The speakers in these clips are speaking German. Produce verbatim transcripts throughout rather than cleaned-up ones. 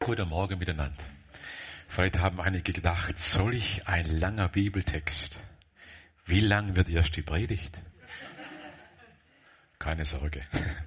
Guten Morgen miteinander. Vielleicht haben einige gedacht, soll ich ein langer Bibeltext? Wie lang wird erst die Predigt? Keine Sorge.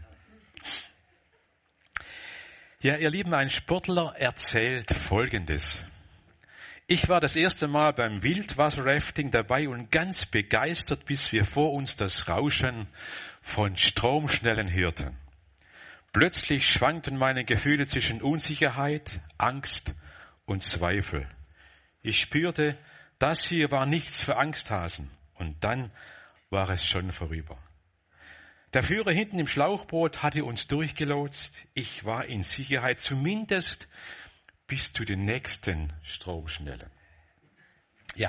Ja, ihr Lieben, ein Sportler erzählt Folgendes. Ich war das erste Mal beim Wildwasser-Rafting dabei und ganz begeistert, bis wir vor uns das Rauschen von Stromschnellen hörten. Plötzlich schwankten meine Gefühle zwischen Unsicherheit, Angst und Zweifel. Ich spürte, das hier war nichts für Angsthasen. Und dann war es schon vorüber. Der Führer hinten im Schlauchboot hatte uns durchgelotst. Ich war in Sicherheit, zumindest bis zu den nächsten Stromschnellen. Ja,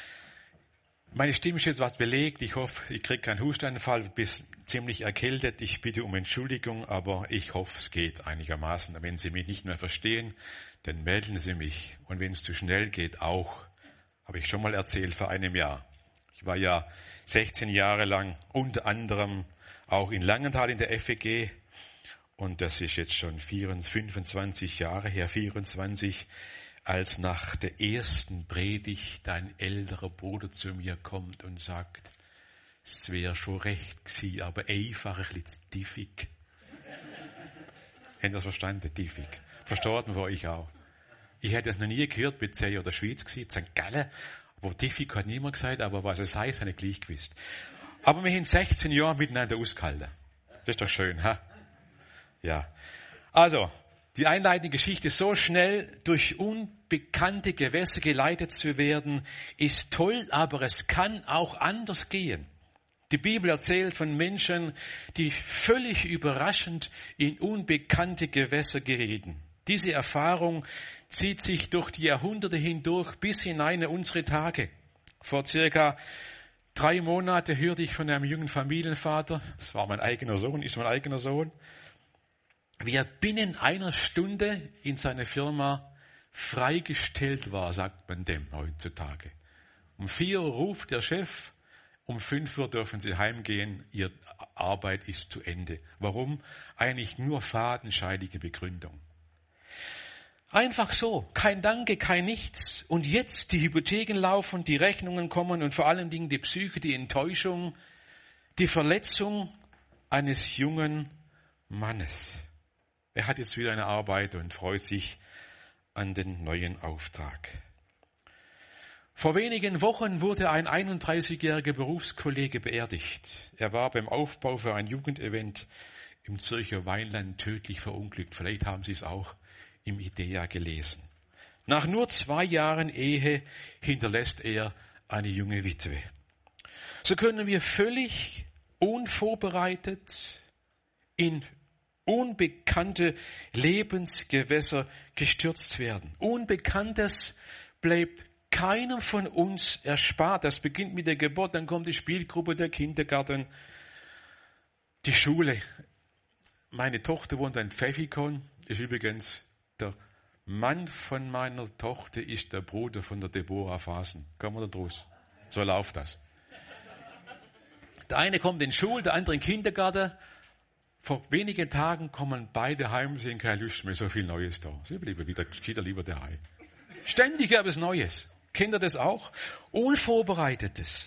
meine Stimme ist jetzt was belegt. Ich hoffe, ich kriege keinen Hustanfall, bin ziemlich erkältet. Ich bitte um Entschuldigung, aber ich hoffe, es geht einigermaßen. Wenn Sie mich nicht mehr verstehen, dann melden Sie mich. Und wenn es zu schnell geht, auch. Habe ich schon mal erzählt, vor einem Jahr. Ich war ja sechzehn Jahre lang unter anderem auch in Langenthal in der F E G. Und das ist jetzt schon fünfundzwanzig Jahre her, vierundzwanzig, als nach der ersten Predigt ein älterer Bruder zu mir kommt und sagt, es wäre schon recht gewesen, aber einfach ein bisschen diffig. Habt ihr das verstanden? Diffig. Versteht man von euch auch. Ich hätte das noch nie gehört, bei C oder Schweiz gewesen, Sankt Gallen, aber diffig hat niemand gesagt, aber was es heißt, habe ich gleich gewusst. Aber wir haben sechzehn Jahre miteinander ausgehalten. Das ist doch schön, ha? Ja. Also, die einleitende Geschichte, so schnell durch unbekannte Gewässer geleitet zu werden, ist toll, aber es kann auch anders gehen. Die Bibel erzählt von Menschen, die völlig überraschend in unbekannte Gewässer gerieten. Diese Erfahrung zieht sich durch die Jahrhunderte hindurch bis hinein in unsere Tage. Vor circa drei Monaten hörte ich von einem jungen Familienvater, das war mein eigener Sohn, ist mein eigener Sohn, wie er binnen einer Stunde in seiner Firma freigestellt war, sagt man dem heutzutage. Um vier Uhr ruft der Chef, um fünf Uhr dürfen Sie heimgehen, Ihre Arbeit ist zu Ende. Warum? Eigentlich nur fadenscheinige Begründung. Einfach so, kein Danke, kein Nichts. Und jetzt die Hypotheken laufen, die Rechnungen kommen und vor allen Dingen die Psyche, die Enttäuschung, die Verletzung eines jungen Mannes. Er hat jetzt wieder eine Arbeit und freut sich an den neuen Auftrag. Vor wenigen Wochen wurde ein einunddreißigjähriger Berufskollege beerdigt. Er war beim Aufbau für ein Jugendevent im Zürcher Weinland tödlich verunglückt. Vielleicht haben Sie es auch im IDEA gelesen. Nach nur zwei Jahren Ehe hinterlässt er eine junge Witwe. So können wir völlig unvorbereitet in unbekannte Lebensgewässer gestürzt werden. Unbekanntes bleibt keinem von uns erspart. Das beginnt mit der Geburt, dann kommt die Spielgruppe, der Kindergarten, die Schule. Meine Tochter wohnt in Pfäffikon, ist übrigens der Mann von meiner Tochter, ist der Bruder von der Deborah Fasen. Kommen wir da draus? So läuft das. Der eine kommt in die Schule, der andere in den Kindergarten. Vor wenigen Tagen kommen beide heim, sie haben keine Lust mehr, so viel Neues da. Sie bleiben wieder, Kinder lieber daheim. Ständig gab es Neues. Kennt ihr das auch? Unvorbereitetes.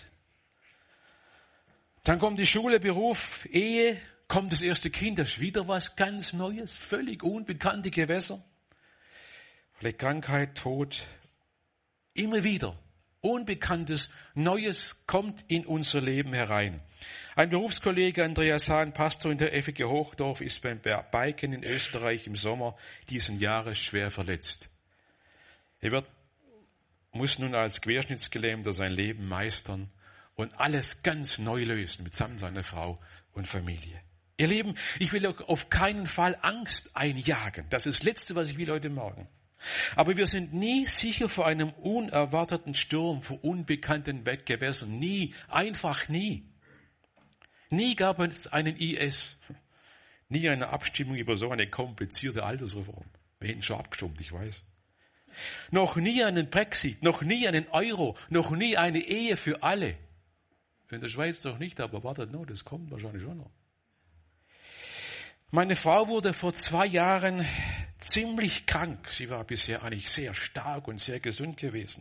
Dann kommt die Schule, Beruf, Ehe, kommt das erste Kind, das ist wieder was ganz Neues, völlig unbekannte Gewässer. Vielleicht Krankheit, Tod, immer wieder. Unbekanntes, Neues kommt in unser Leben herein. Ein Berufskollege, Andreas Hahn, Pastor in der F E G Hochdorf, ist beim Biken in Österreich im Sommer diesen Jahres schwer verletzt. Er wird, muss nun als Querschnittsgelähmter sein Leben meistern und alles ganz neu lösen, mitsamt seiner Frau und Familie. Ihr Lieben, ich will auf keinen Fall Angst einjagen. Das ist das Letzte, was ich will heute Morgen. Aber wir sind nie sicher vor einem unerwarteten Sturm, vor unbekannten Gewässern. Nie, einfach nie. Nie gab es einen I S. Nie eine Abstimmung über so eine komplizierte Altersreform. Wir hätten schon abgestimmt, ich weiß. Noch nie einen Brexit, noch nie einen Euro, noch nie eine Ehe für alle. In der Schweiz doch nicht, aber wartet noch, das kommt wahrscheinlich schon noch. Meine Frau wurde vor zwei Jahren ziemlich krank. Sie war bisher eigentlich sehr stark und sehr gesund gewesen.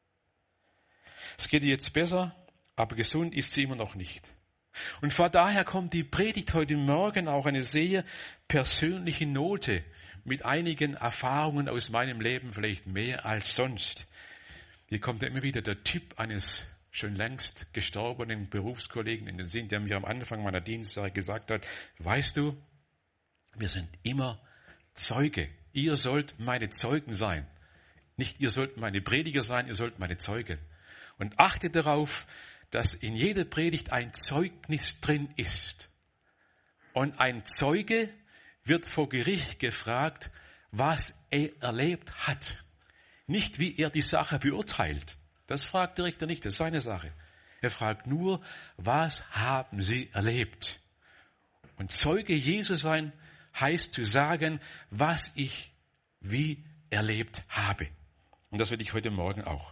Es geht ihr jetzt besser, aber gesund ist sie immer noch nicht. Und von daher kommt die Predigt heute Morgen auch eine sehr persönliche Note mit einigen Erfahrungen aus meinem Leben, vielleicht mehr als sonst. Hier kommt ja immer wieder der Tipp eines schon längst gestorbenen Berufskollegen in den Sinn, der mir am Anfang meiner Dienstzeit gesagt hat, weißt du, wir sind immer Zeuge. Ihr sollt meine Zeugen sein. Nicht ihr sollt meine Prediger sein, ihr sollt meine Zeugen. Und achtet darauf, dass in jeder Predigt ein Zeugnis drin ist. Und ein Zeuge wird vor Gericht gefragt, was er erlebt hat. Nicht, wie er die Sache beurteilt. Das fragt der Richter nicht, das ist seine Sache. Er fragt nur, was haben sie erlebt? Und Zeuge Jesu sein heißt zu sagen, was ich wie erlebt habe. Und das will ich heute Morgen auch.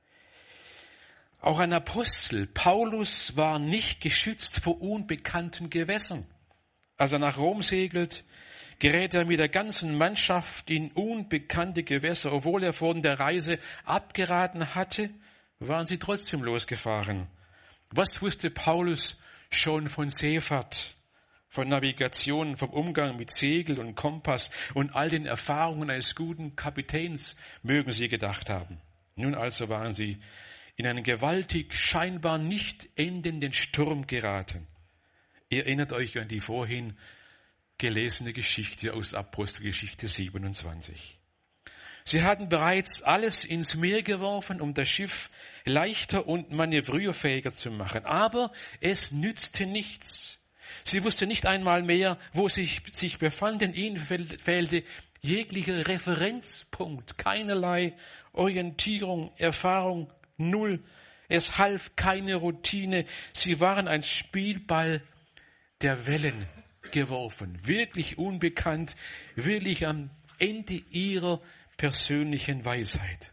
Auch ein Apostel, Paulus, war nicht geschützt vor unbekannten Gewässern. Als er nach Rom segelt, gerät er mit der ganzen Mannschaft in unbekannte Gewässer. Obwohl er von der Reise abgeraten hatte, waren sie trotzdem losgefahren. Was wusste Paulus schon von Seefahrt, von Navigation, vom Umgang mit Segel und Kompass und all den Erfahrungen eines guten Kapitäns, mögen sie gedacht haben. Nun also waren sie in einen gewaltig, scheinbar nicht endenden Sturm geraten. Ihr erinnert euch an die vorhin gelesene Geschichte aus Apostelgeschichte siebenundzwanzig. Sie hatten bereits alles ins Meer geworfen, um das Schiff leichter und manövrierfähiger zu machen. Aber es nützte nichts. Sie wussten nicht einmal mehr, wo sie sich befanden. Ihnen fehlte jeglicher Referenzpunkt, keinerlei Orientierung, Erfahrung, null. Es half keine Routine. Sie waren ein Spielball der Wellen geworfen. Wirklich unbekannt, wirklich am Ende ihrer persönlichen Weisheit.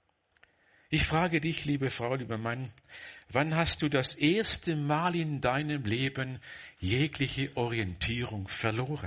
Ich frage dich, liebe Frau, lieber Mann, wann hast du das erste Mal in deinem Leben jegliche Orientierung verloren?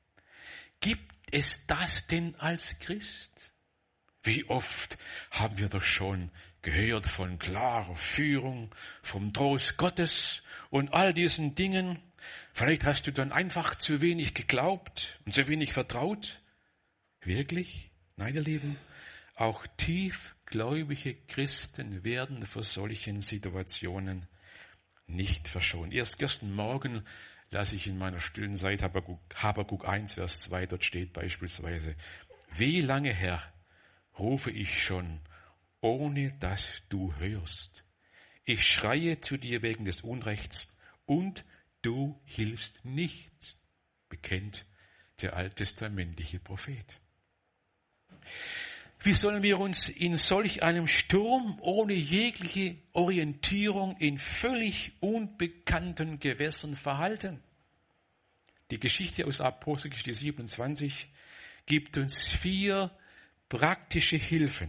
Gibt es das denn als Christ? Wie oft haben wir doch schon gehört von klarer Führung, vom Trost Gottes und all diesen Dingen. Vielleicht hast du dann einfach zu wenig geglaubt und zu wenig vertraut. Wirklich? Nein, ihr Lieben, auch tiefgläubige Christen werden vor solchen Situationen nicht verschont. Erst gestern Morgen las ich in meiner stillen Zeit Habakuk, Habakuk eins, Vers zwei, dort steht beispielsweise, wie lange, Herr, rufe ich schon, ohne dass du hörst. Ich schreie zu dir wegen des Unrechts und du hilfst nicht, bekennt der alttestamentliche Prophet. Wie sollen wir uns in solch einem Sturm ohne jegliche Orientierung in völlig unbekannten Gewässern verhalten? Die Geschichte aus Apostelgeschichte siebenundzwanzig gibt uns vier praktische Hilfen.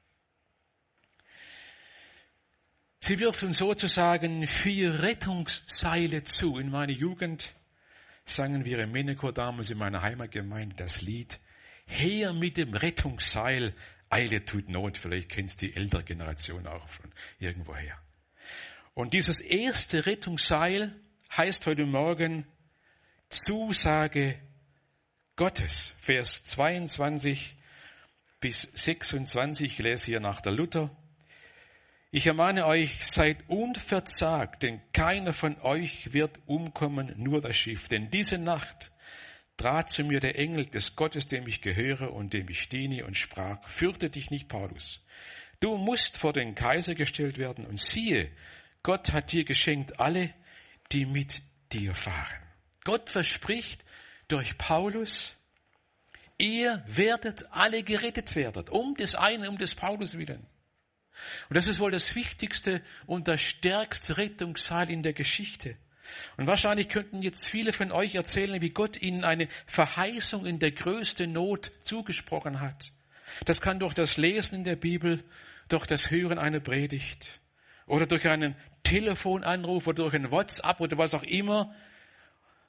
Sie wirft sozusagen vier Rettungsseile zu. In meiner Jugend sangen wir im Männerchor damals in meiner Heimatgemeinde das Lied Her mit dem Rettungsseil, Eile tut Not. Vielleicht kennst die ältere Generation auch von irgendwoher. Und dieses erste Rettungsseil heißt heute Morgen Zusage Gottes. Vers zweiundzwanzig bis sechsundzwanzig, ich lese hier nach der Luther. Ich ermahne euch, seid unverzagt, denn keiner von euch wird umkommen, nur das Schiff. Denn diese Nacht trat zu mir der Engel des Gottes, dem ich gehöre und dem ich diene, und sprach, fürchte dich nicht, Paulus. Du musst vor den Kaiser gestellt werden, und siehe, Gott hat dir geschenkt alle, die mit dir fahren. Gott verspricht durch Paulus, ihr werdet alle gerettet werden, um des einen, um des Paulus willen. Und das ist wohl das wichtigste und das stärkste Rettungsseil in der Geschichte. Und wahrscheinlich könnten jetzt viele von euch erzählen, wie Gott ihnen eine Verheißung in der größten Not zugesprochen hat. Das kann durch das Lesen in der Bibel, durch das Hören einer Predigt oder durch einen Telefonanruf oder durch ein WhatsApp oder was auch immer.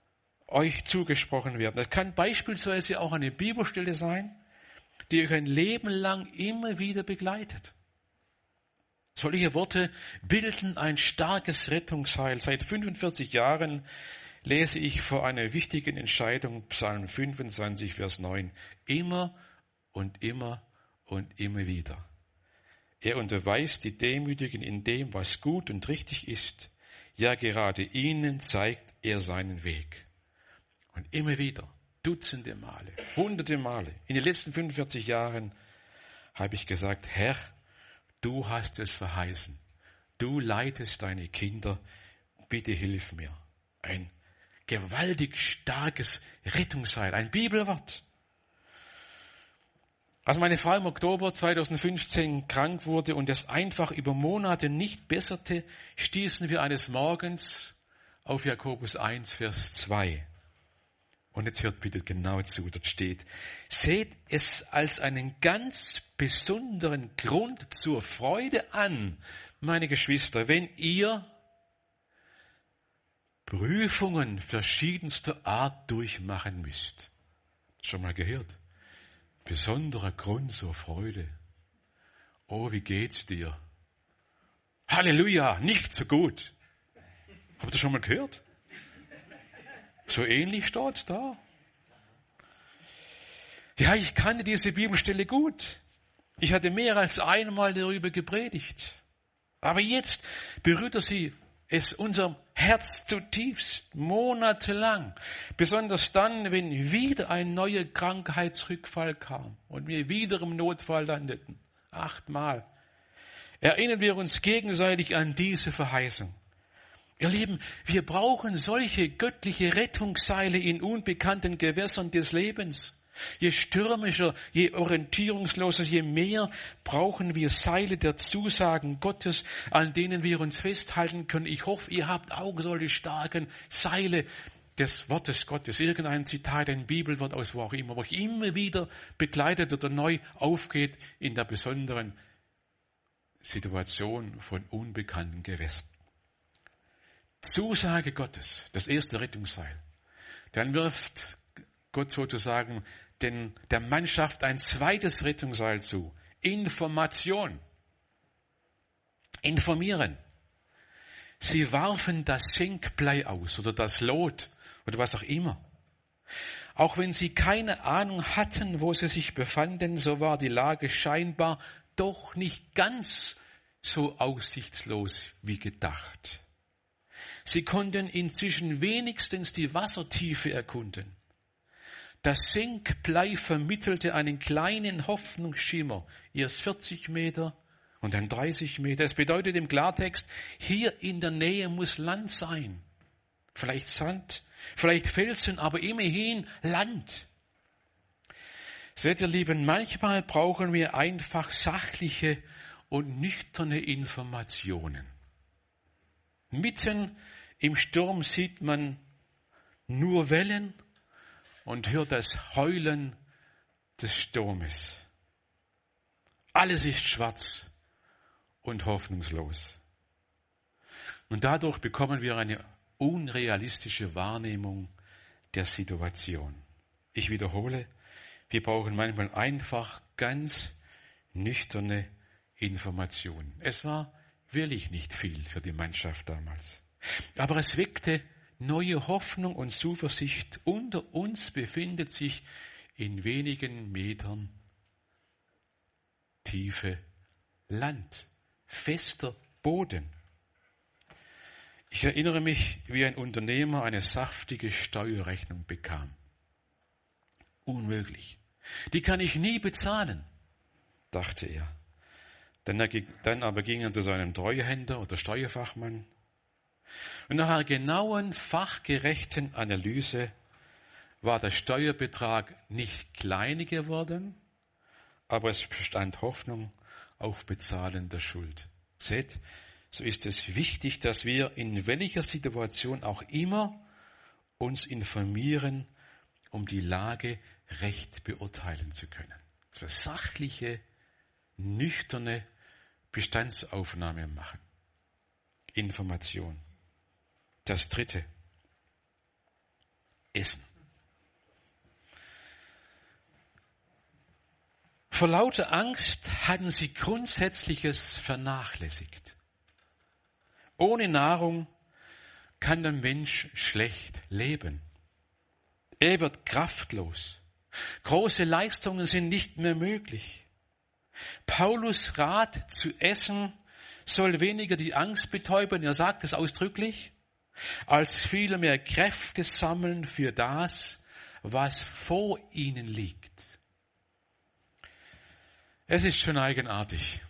euch zugesprochen werden. Das kann beispielsweise auch eine Bibelstelle sein, die euch ein Leben lang immer wieder begleitet. Solche Worte bilden ein starkes Rettungsheil. Seit fünfundvierzig Jahren lese ich vor einer wichtigen Entscheidung Psalm fünfundzwanzig, Vers neun. Immer und immer und immer wieder. Er unterweist die Demütigen in dem, was gut und richtig ist. Ja, gerade ihnen zeigt er seinen Weg. Und immer wieder, Dutzende Male, hunderte Male, in den letzten fünfundvierzig Jahren habe ich gesagt, Herr, du hast es verheißen. Du leitest deine Kinder. Bitte hilf mir. Ein gewaltig starkes Rettungsheil, ein Bibelwort. Als meine Frau im Oktober zweitausendfünfzehn krank wurde und es einfach über Monate nicht besserte, stießen wir eines Morgens auf Jakobus eins, Vers zwei. Und jetzt hört bitte genau zu, dort steht, seht es als einen ganz besonderen Grund zur Freude an, meine Geschwister, wenn ihr Prüfungen verschiedenster Art durchmachen müsst. Schon mal gehört? Besonderer Grund zur Freude. Oh, wie geht's dir? Halleluja, nicht so gut. Habt ihr schon mal gehört? So ähnlich steht's da. Ja, ich kannte diese Bibelstelle gut. Ich hatte mehr als einmal darüber gepredigt. Aber jetzt berührte sie es unserem Herz zutiefst, monatelang. Besonders dann, wenn wieder ein neuer Krankheitsrückfall kam und wir wieder im Notfall landeten. Achtmal. Erinnern wir uns gegenseitig an diese Verheißung. Ihr Lieben, wir brauchen solche göttliche Rettungsseile in unbekannten Gewässern des Lebens. Je stürmischer, je orientierungsloser, je mehr brauchen wir Seile der Zusagen Gottes, an denen wir uns festhalten können. Ich hoffe, ihr habt auch solche starken Seile des Wortes Gottes. Irgendein Zitat, ein Bibelwort aus wo auch immer, wo euch immer wieder begleitet oder neu aufgeht in der besonderen Situation von unbekannten Gewässern. Zusage Gottes, das erste Rettungsseil. Dann wirft Gott sozusagen den, der Mannschaft ein zweites Rettungsseil zu. Information. Informieren. Sie warfen das Senkblei aus oder das Lot oder was auch immer. Auch wenn sie keine Ahnung hatten, wo sie sich befanden, so war die Lage scheinbar doch nicht ganz so aussichtslos wie gedacht. Sie konnten inzwischen wenigstens die Wassertiefe erkunden. Das Senkblei vermittelte einen kleinen Hoffnungsschimmer, erst vierzig Meter und dann dreißig Meter. Es bedeutet im Klartext, hier in der Nähe muss Land sein. Vielleicht Sand, vielleicht Felsen, aber immerhin Land. Seht ihr, Lieben, manchmal brauchen wir einfach sachliche und nüchterne Informationen. Mitten im Sturm sieht man nur Wellen und hört das Heulen des Sturmes. Alles ist schwarz und hoffnungslos. Und dadurch bekommen wir eine unrealistische Wahrnehmung der Situation. Ich wiederhole, wir brauchen manchmal einfach ganz nüchterne Informationen. Es war wirklich nicht viel für die Mannschaft damals. Aber es weckte neue Hoffnung und Zuversicht. Unter uns befindet sich in wenigen Metern tiefe Land, fester Boden. Ich erinnere mich, wie ein Unternehmer eine saftige Steuerrechnung bekam. Unmöglich. Die kann ich nie bezahlen, dachte er. Dann, er ging, dann aber ging er zu seinem Treuhänder oder Steuerfachmann. Und nach einer genauen, fachgerechten Analyse war der Steuerbetrag nicht kleiner geworden, aber es bestand Hoffnung auf Bezahlen der Schuld. Seht, so ist es wichtig, dass wir in welcher Situation auch immer uns informieren, um die Lage recht beurteilen zu können. Dass wir sachliche, nüchterne Bestandsaufnahme machen. Information. Das dritte. Essen. Vor lauter Angst hatten sie Grundsätzliches vernachlässigt. Ohne Nahrung kann der Mensch schlecht leben. Er wird kraftlos. Große Leistungen sind nicht mehr möglich. Paulus Rat zu essen soll weniger die Angst betäuben, er sagt es ausdrücklich, als vielmehr Kräfte sammeln für das, was vor ihnen liegt. Es ist schon eigenartig.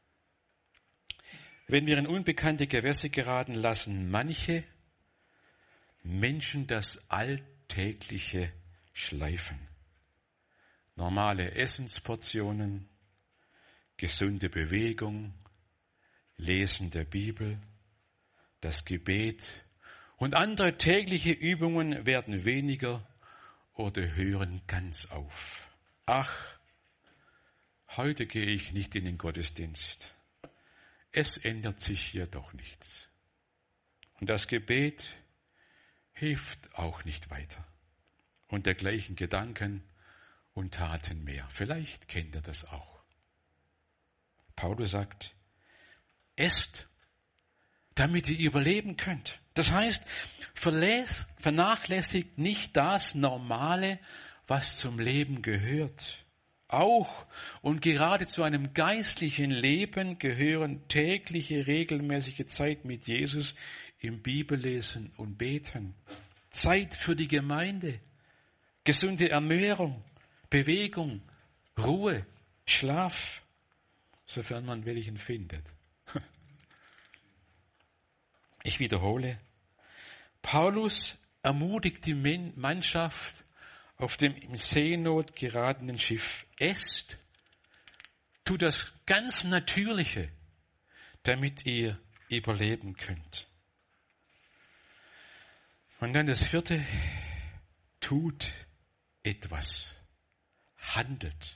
Wenn wir in unbekannte Gewässer geraten, lassen manche Menschen das Alltägliche schleifen. Normale Essensportionen, gesunde Bewegung, Lesen der Bibel, das Gebet und andere tägliche Übungen werden weniger oder hören ganz auf. Ach, heute gehe ich nicht in den Gottesdienst. Es ändert sich hier doch nichts. Und das Gebet hilft auch nicht weiter. Und dergleichen Gedanken und Taten mehr. Vielleicht kennt ihr das auch. Paulus sagt, esst, damit ihr überleben könnt. Das heißt, vernachlässigt nicht das Normale, was zum Leben gehört. Auch und gerade zu einem geistlichen Leben gehören tägliche, regelmäßige Zeit mit Jesus im Bibellesen und Beten. Zeit für die Gemeinde, gesunde Ernährung, Bewegung, Ruhe, Schlaf, sofern man welchen findet. Ich wiederhole, Paulus ermutigt die Mannschaft auf dem in Seenot geratenen Schiff, esst, tut das ganz Natürliche, damit ihr überleben könnt. Und dann das vierte, tut etwas, handelt.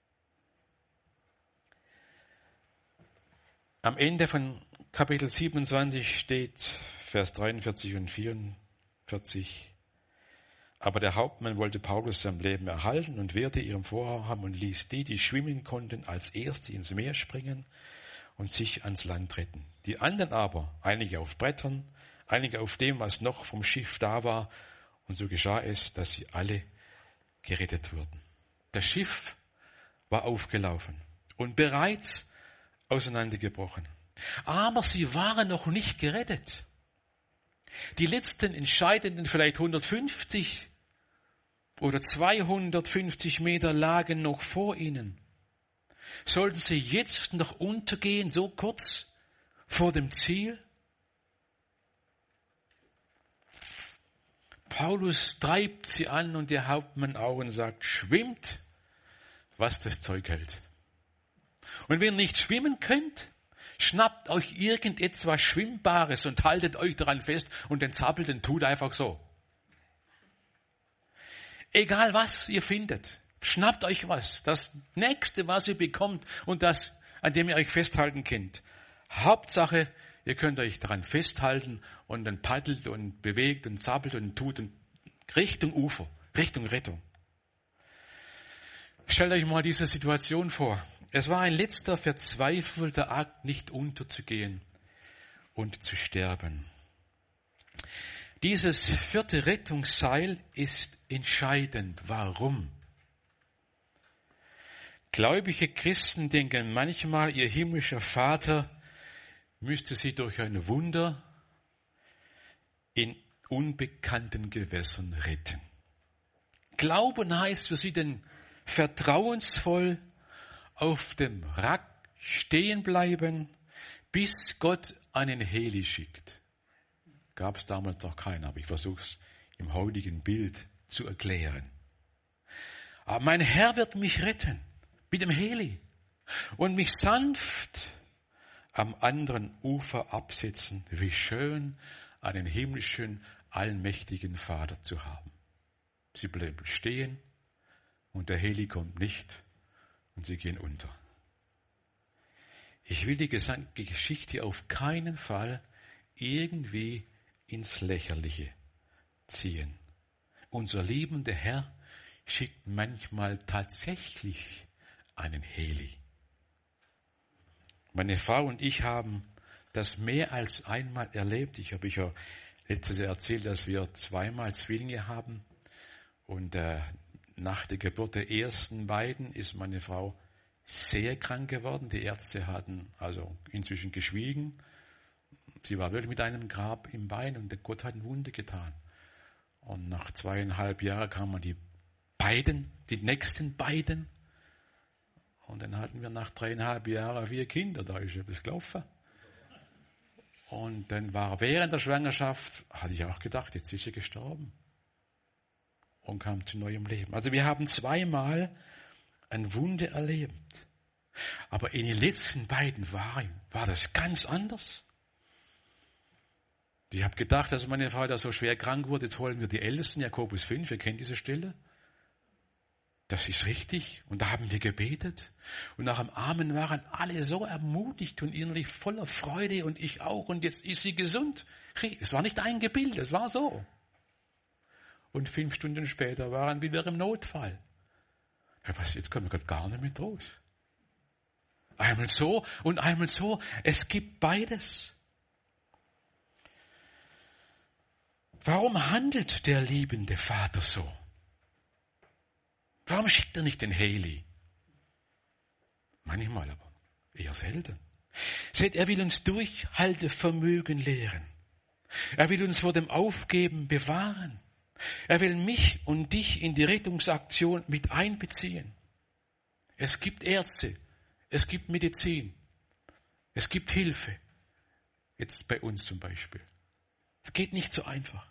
Am Ende von Kapitel siebenundzwanzig steht Vers dreiundvierzig und vierundvierzig. Aber der Hauptmann wollte Paulus sein Leben erhalten und wehrte ihrem Vorhaben und ließ die, die schwimmen konnten, als Erste ins Meer springen und sich ans Land retten. Die anderen aber, einige auf Brettern, einige auf dem, was noch vom Schiff da war, und so geschah es, dass sie alle gerettet wurden. Das Schiff war aufgelaufen und bereits auseinandergebrochen. Aber sie waren noch nicht gerettet. Die letzten entscheidenden, vielleicht hundertfünfzig oder zweihundertfünfzig Meter lagen noch vor ihnen. Sollten sie jetzt noch untergehen, so kurz vor dem Ziel? Paulus treibt sie an und der Hauptmann auch und sagt, schwimmt, was das Zeug hält. Und wenn ihr nicht schwimmen könnt, schnappt euch irgendetwas Schwimmbares und haltet euch daran fest und den Zappelten tut einfach so. Egal was ihr findet, schnappt euch was. Das Nächste, was ihr bekommt und das, an dem ihr euch festhalten könnt. Hauptsache, ihr könnt euch daran festhalten und dann paddelt und bewegt und zappelt und tut und Richtung Ufer, Richtung Rettung. Stellt euch mal diese Situation vor. Es war ein letzter verzweifelter Akt, nicht unterzugehen und zu sterben. Dieses vierte Rettungsseil ist entscheidend. Warum? Gläubige Christen denken manchmal, ihr himmlischer Vater müsste sie durch ein Wunder in unbekannten Gewässern retten. Glauben heißt für sie denn vertrauensvoll auf dem Wrack stehen bleiben, bis Gott einen Heli schickt. Gab es damals noch keinen, aber ich versuche es im heutigen Bild zu erklären. Aber mein Herr wird mich retten mit dem Heli und mich sanft am anderen Ufer absetzen. Wie schön, einen himmlischen, allmächtigen Vater zu haben. Sie bleiben stehen und der Heli kommt nicht. Und sie gehen unter. Ich will die gesamte Geschichte auf keinen Fall irgendwie ins Lächerliche ziehen. unser liebender Herr schickt manchmal tatsächlich einen Heli. Meine Frau und ich haben das mehr als einmal erlebt. Ich habe ja letztes Jahr erzählt, dass wir zweimal Zwillinge haben. Und äh, nach der Geburt der ersten beiden ist meine Frau sehr krank geworden. Die Ärzte hatten also inzwischen geschwiegen. Sie war wirklich mit einem Grab im Bein und Gott hat ein Wunder getan. Und nach zweieinhalb Jahren kamen die beiden, die nächsten beiden. Und dann hatten wir nach dreieinhalb Jahren vier Kinder, da ist etwas gelaufen. Und dann war während der Schwangerschaft, hatte ich auch gedacht, jetzt ist sie gestorben. Und kam zu neuem Leben. Also wir haben zweimal ein Wunder erlebt. Aber in den letzten beiden Jahren war das ganz anders. Ich habe gedacht, dass meine Frau da so schwer krank wurde, jetzt holen wir die Ältesten, Jakobus fünf, wir kennen diese Stelle. Das ist richtig. Und da haben wir gebetet. Und nach dem Amen waren alle so ermutigt und innerlich voller Freude und ich auch. Und jetzt ist sie gesund. Es war nicht ein Gebilde, es war so. Und fünf Stunden später waren wir wieder im Notfall. Ja, was, jetzt kommen wir gerade gar nicht mehr raus. Einmal so und einmal so. Es gibt beides. Warum handelt der liebende Vater so? Warum schickt er nicht den Heli? Manchmal aber, eher selten. Seht, er will uns Durchhaltevermögen lehren. Er will uns vor dem Aufgeben bewahren. Er will mich und dich in die Rettungsaktion mit einbeziehen. Es gibt Ärzte, es gibt Medizin, es gibt Hilfe. Jetzt bei uns zum Beispiel. Es geht nicht so einfach.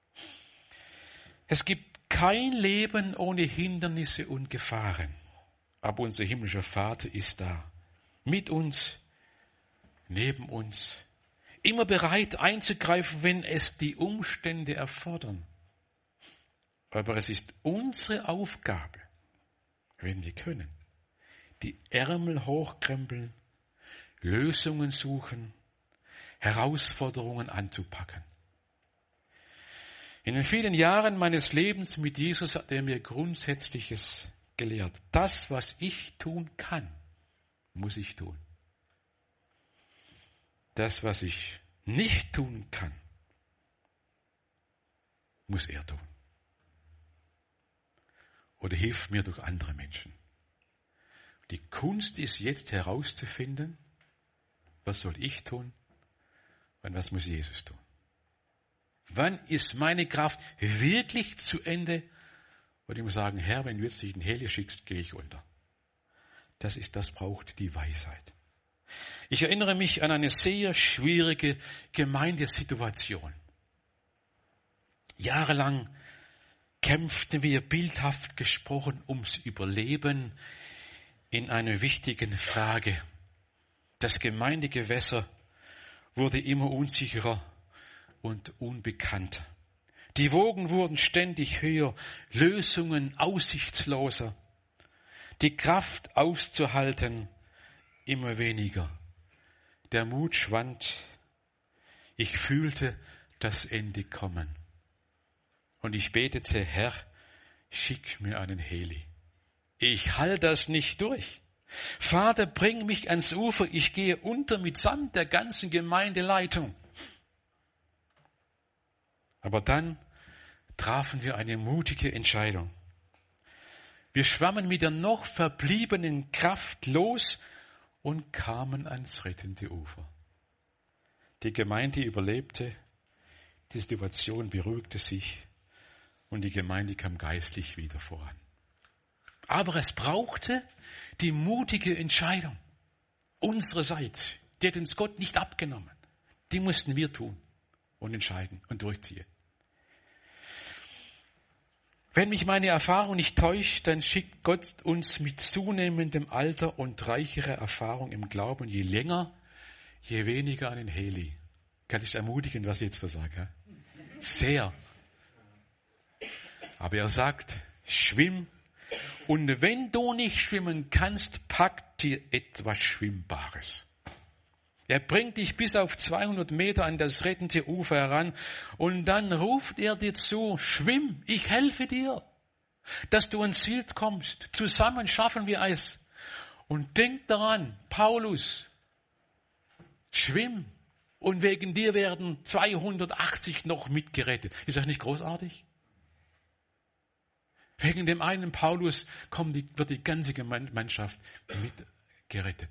Es gibt kein Leben ohne Hindernisse und Gefahren. Aber unser himmlischer Vater ist da. Mit uns, neben uns. Immer bereit einzugreifen, wenn es die Umstände erfordern. Aber es ist unsere Aufgabe, wenn wir können, die Ärmel hochkrempeln, Lösungen suchen, Herausforderungen anzupacken. In den vielen Jahren meines Lebens mit Jesus hat er mir Grundsätzliches gelehrt. Das, was ich tun kann, muss ich tun. Das, was ich nicht tun kann, muss er tun. Oder hilft mir durch andere Menschen. Die Kunst ist jetzt herauszufinden, was soll ich tun und was muss Jesus tun. Wann ist meine Kraft wirklich zu Ende? Und ich muss sagen, Herr, wenn du jetzt nicht den Heli schickst, gehe ich unter. Das ist, das braucht die Weisheit. Ich erinnere mich an eine sehr schwierige Gemeindesituation. Jahrelang kämpften wir bildhaft gesprochen ums Überleben in einer wichtigen Frage. Das Gemeindegewässer wurde immer unsicherer und unbekannt. Die Wogen wurden ständig höher, Lösungen aussichtsloser. Die Kraft auszuhalten immer weniger. Der Mut schwand. Ich fühlte das Ende kommen. Und ich betete, Herr, schick mir einen Heli. Ich halte das nicht durch. Vater, bring mich ans Ufer, ich gehe unter mitsamt der ganzen Gemeindeleitung. Aber dann trafen wir eine mutige Entscheidung. Wir schwammen mit der noch verbliebenen Kraft los und kamen ans rettende Ufer. Die Gemeinde überlebte, die Situation beruhigte sich und die Gemeinde kam geistlich wieder voran. Aber es brauchte die mutige Entscheidung unsererseits. Die hat uns Gott nicht abgenommen. Die mussten wir tun und entscheiden und durchziehen. Wenn mich meine Erfahrung nicht täuscht, dann schickt Gott uns mit zunehmendem Alter und reicherer Erfahrung im Glauben, je länger, je weniger einen Heli. Kann ich ermutigen, was ich jetzt da sage? Sehr. Aber er sagt, schwimm. Und wenn du nicht schwimmen kannst, pack dir etwas Schwimmbares. Er bringt dich bis auf zweihundert Meter an das rettende Ufer heran und dann ruft er dir zu, schwimm, ich helfe dir, dass du ans Ziel kommst. Zusammen schaffen wir es. Und denk daran, Paulus, schwimm und wegen dir werden zweihundertachtzig noch mitgerettet. Ist das nicht großartig? Wegen dem einen Paulus kommt die, wird die ganze Mannschaft mitgerettet.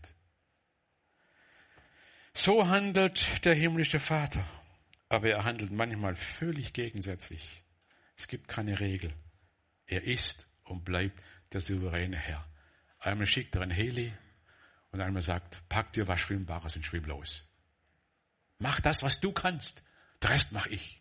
So handelt der himmlische Vater, aber er handelt manchmal völlig gegensätzlich. Es gibt keine Regel. Er ist und bleibt der souveräne Herr. Einmal schickt er ein Heli und einmal sagt, pack dir was Schwimmbares und schwimm los. Mach das, was du kannst. Den Rest mach ich.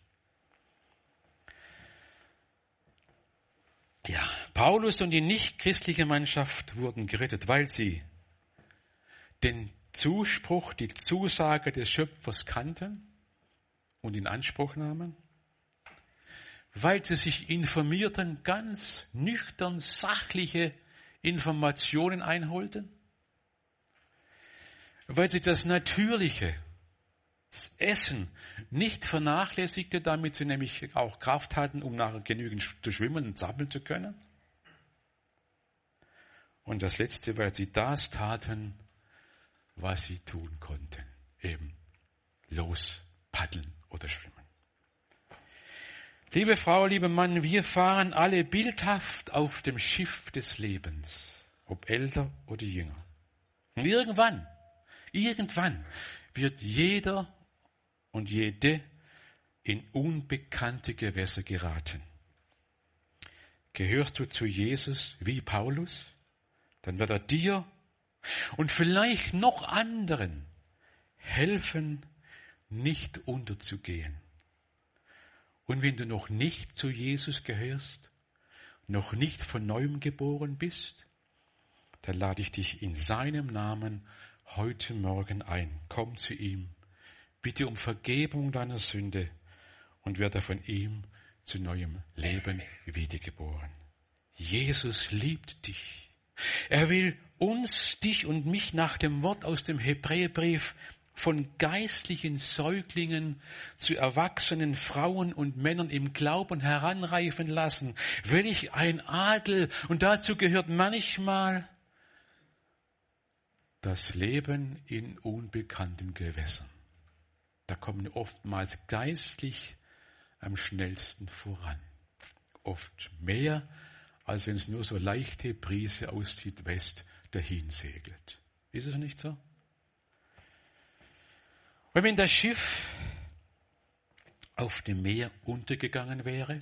Ja, Paulus und die nichtchristliche Mannschaft wurden gerettet, weil sie den Zuspruch, die Zusage des Schöpfers kannten und in Anspruch nahmen, weil sie sich informierten, ganz nüchtern sachliche Informationen einholten, weil sie das Natürliche, das Essen nicht vernachlässigte, damit sie nämlich auch Kraft hatten, um nachher genügend zu schwimmen und sammeln zu können. Und das Letzte, weil sie das taten, was sie tun konnten, eben los paddeln oder schwimmen. Liebe Frau, lieber Mann, wir fahren alle bildhaft auf dem Schiff des Lebens, ob älter oder jünger. Und irgendwann, irgendwann wird jeder und jede in unbekannte Gewässer geraten. Gehörst du zu Jesus wie Paulus, dann wird er dir und vielleicht noch anderen helfen, nicht unterzugehen. Und wenn du noch nicht zu Jesus gehörst, noch nicht von neuem geboren bist, dann lade ich dich in seinem Namen heute Morgen ein. Komm zu ihm, bitte um Vergebung deiner Sünde und werde von ihm zu neuem Leben wiedergeboren. Jesus liebt dich. Er will uns, dich und mich nach dem Wort aus dem Hebräerbrief von geistlichen Säuglingen zu erwachsenen Frauen und Männern im Glauben heranreifen lassen. Welch ein Adel! Und dazu gehört manchmal das Leben in unbekannten Gewässern. Da kommen wir oftmals geistlich am schnellsten voran. Oft mehr, als wenn es nur so leichte Brise aus Südwest dahin segelt. Ist es nicht so? Und wenn das Schiff auf dem Meer untergegangen wäre,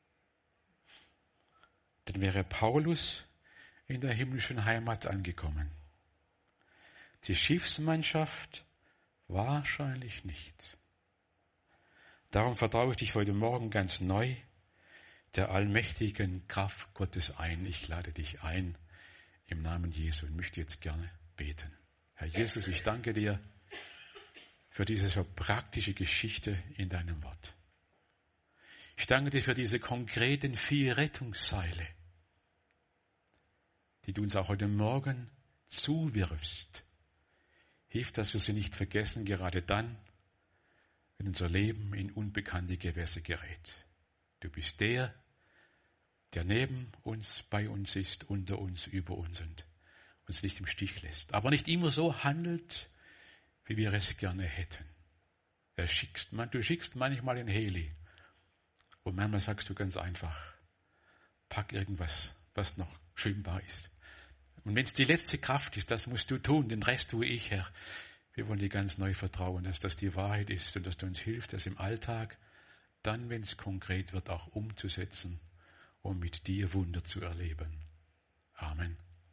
dann wäre Paulus in der himmlischen Heimat angekommen. Die Schiffsmannschaft wahrscheinlich nicht. Darum vertraue ich dich heute Morgen ganz neu der allmächtigen Kraft Gottes ein. Ich lade dich ein im Namen Jesu und möchte jetzt gerne beten. Herr Jesus, ich danke dir für diese so praktische Geschichte in deinem Wort. Ich danke dir für diese konkreten vier Rettungsseile, die du uns auch heute Morgen zuwirfst. Hilf, dass wir sie nicht vergessen, gerade dann, wenn unser Leben in unbekannte Gewässer gerät. Du bist der, der neben uns, bei uns ist, unter uns, über uns und uns nicht im Stich lässt. Aber nicht immer so handelt, wie wir es gerne hätten. Du schickst, du schickst manchmal ein Heli und manchmal sagst du ganz einfach, pack irgendwas, was noch schwimmbar ist. Und wenn es die letzte Kraft ist, das musst du tun, den Rest tue ich, Herr. Wir wollen dir ganz neu vertrauen, dass das die Wahrheit ist und dass du uns hilfst, das im Alltag, dann, wenn es konkret wird, auch umzusetzen, um mit dir Wunder zu erleben. Amen.